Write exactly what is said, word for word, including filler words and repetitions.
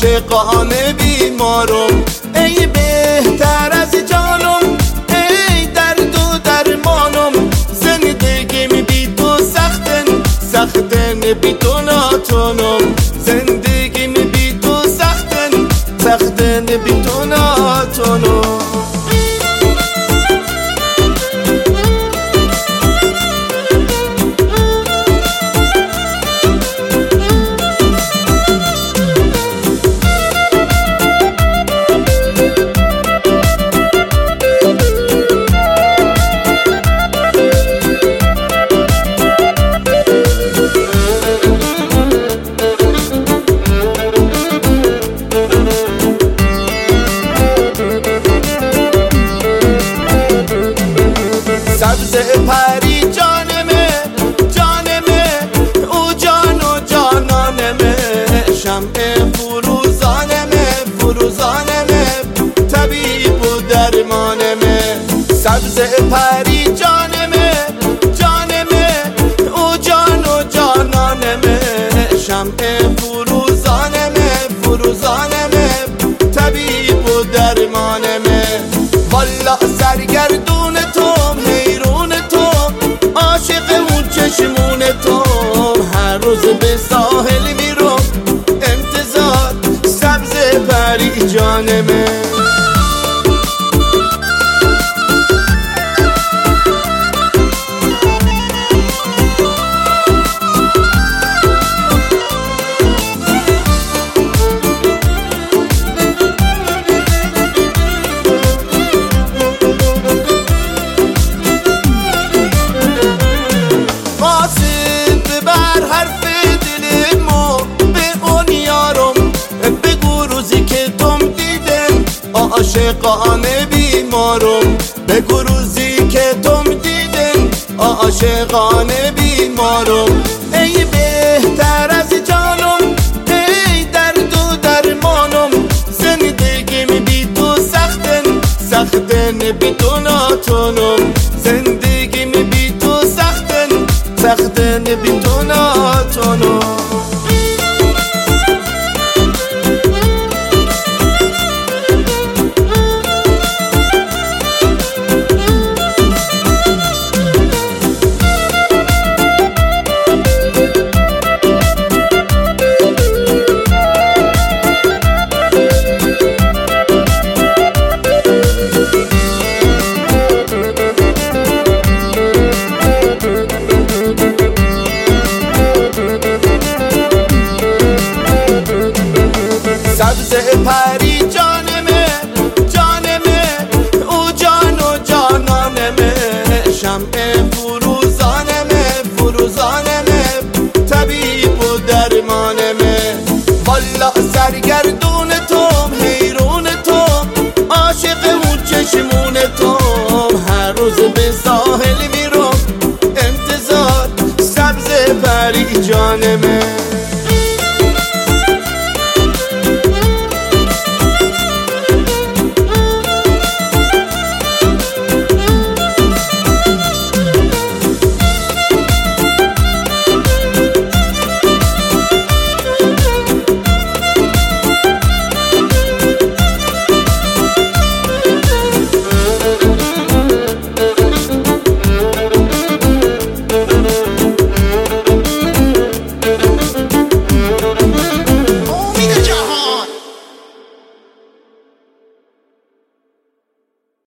عاشقانه بیمارم، ای بهتر از جانم، ای درد و درمانم. زندگیم بی تو سختن، سختن بی تو ناتونم. زندگیم بی تو سختن، سختن بی تو ناتونم. سبز پری جانمه، جانمه، او جان و جانانمه. شمع فروزانمه، فروزانمه، طبیب و درمانمه. سبز پری جانمه، جانمه، او جان و جانانمه. شمع فروزانمه، فروزانمه، طبیب و درمانمه. والا سرگردون توم، حیرون توم، عاشق اون چشمون توم. هر روز به ساحل میرم انتظار سبز پری جانمه. عاشقانه بیمارم، بگو روزی که تم دیدن. عاشقانه بیمارم، ای بهتر از جانم، ای درد و درمانم. زندگیم بی تو سختن، سختن بی تو ناتونم. زندگیم بی تو سختن، سختن بی تو ناتونم. سبز پری جانمه، جانمه، او جان و جانانمه. شمع فروزانمه، فروزانمه، طبیب و درمانمه. والا سرگردون توم، حیرون توم، عاشق اون چشمون توم. هر روز به ساحل میرم انتظار سبز پری جانمه.